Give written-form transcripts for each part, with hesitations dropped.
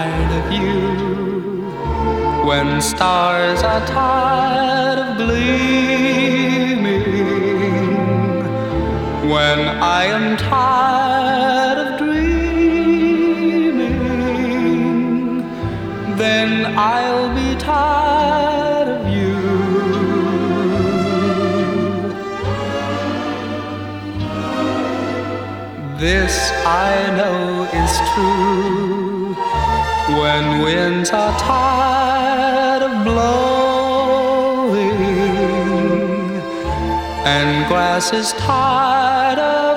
tired of you, when stars are tired of gleaming, when I am tired of dreaming, then I'll be tired of you. This I know is true, when winds are tired of blowing and grass is tired of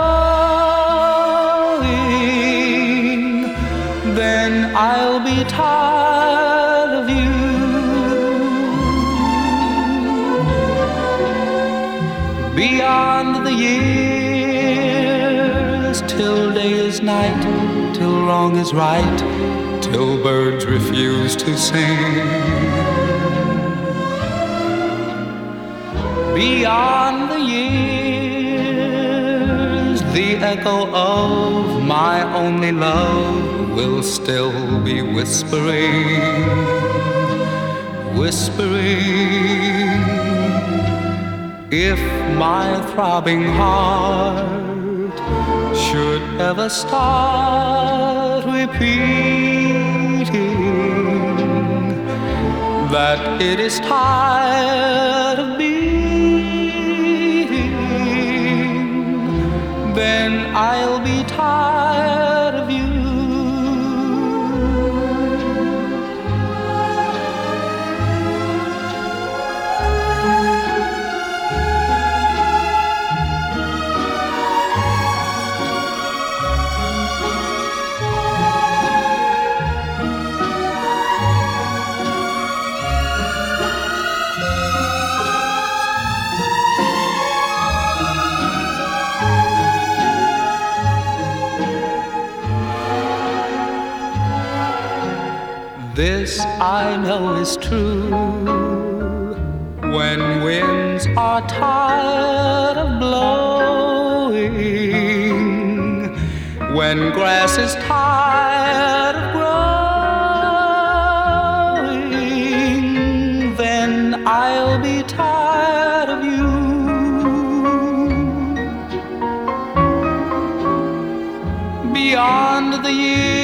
growing, then I'll be tired of you. Beyond the years, till day is night, till wrong is right, till birds refuse to sing. Beyond the years, the echo of my only love will still be whispering, whispering. If my throbbing heart should ever start repeating that it is tired of beating, then I'll be tired of you. This I know is true, when winds are tired of blowing, when grass is tired of growing, then I'll be tired of you. Beyond the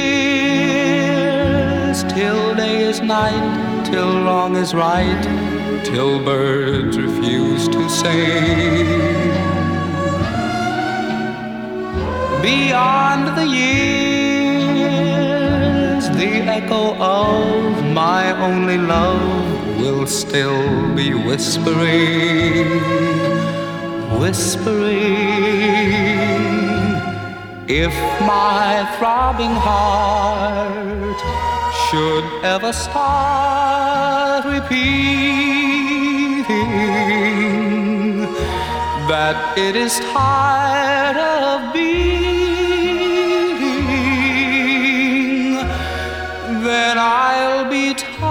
years, till day is night, till wrong is right, till birds refuse to sing. Beyond the years, the echo of my only love will still be whispering, whispering. If my throbbing heart should ever start repeating that it is tired of beating, then I'll be tired